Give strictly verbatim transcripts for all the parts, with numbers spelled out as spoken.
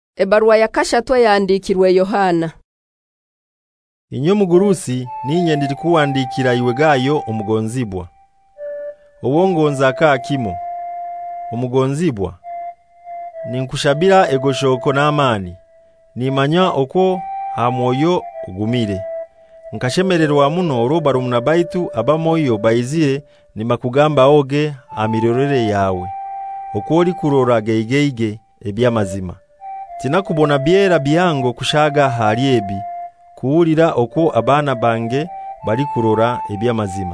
Ebarua ya kashatwe yandikirwe Yohana. Inyo mugurusi ninye ndirikuwandikira iwe Gayo umugonzibwa. Uwongonza ka kimo. Umugonzibwa ninkushabira egoshoko n'amani. Nimanya oko hamwoyo ugumire. Nkashemererwa muno oro barumuna baitu abamoyo bayizire nimakugamba oge amirorere yawe. Okori kurora geigeige ebyamazima. Tinakubona byera byango kushaga haliebi kuulira oko abana bange bali kurora ebyamazima.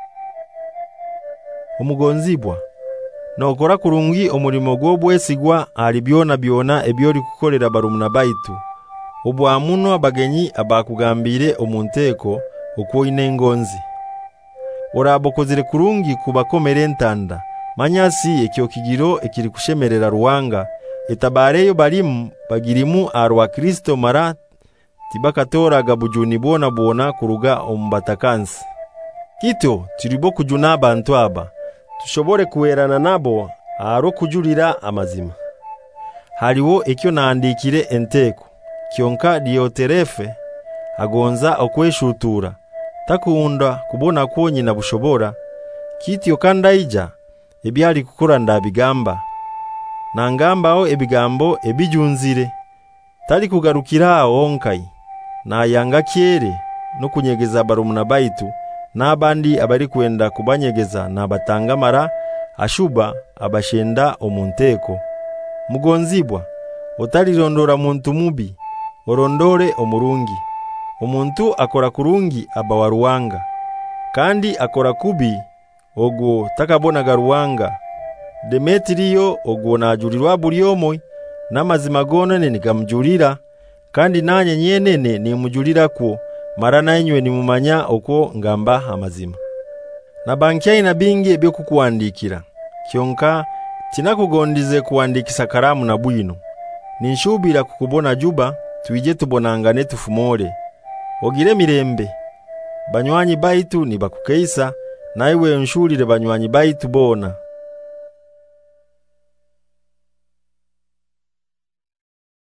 Umugonzibwa nokora kurungi omulimo gw'obwesigwa ali byona byona ebyori kukolera barumuna baitu. Obwamuno abagenyi abakugambire omunteko okwo inengonzi. Orabokozire kurungi kubakomere entanda. Manyasi ekyo kigiro ekiri kushemerera Ruwanga. Etabareyo balimu bagirimu arwa Kristo mara tibakatora gabujuni bona bona kuruga ombatakansi. Kito turibo kujuna abantu aba tushobore kuwerana nabo aro kujurira amazima. Hariwo ekyo naandikire enteko kyonka Dioterefe agonza okweshutura takunda kubona ko nyina bushobora kityo kandaija ebyali kukora ndabigamba nangambao ebigambo ebijunzire tali kugarukira onkai na yanga kiere no kunyegeza barumuna baitu n'abandi abari kwenda kubanyegeza nabatangamara ashuba abashenda omunteko. Mugonzibwa otalirondora muntu mubi orondore omurungi. Omuntu akora kurungi aba Ruwanga kandi akora kubi ogwo takabona garuwanga. Demetriyo ogwo najurirwa buli omwe n'amazima gonene nigamjurira kandi nanye nyenene nimujurira ko mara nanywe nimumanya oko ngamba amazima. Nabankiye na bingi ebyo kukuandikira kyonka tinakugondize kuandikisa karamu na bwino. Ninshubira kukubona juba tuije tubonangane tufumore. Ogire mirembe banywanyi baitu nibakukeisa naiwe nshurire banywanyi baitu bona.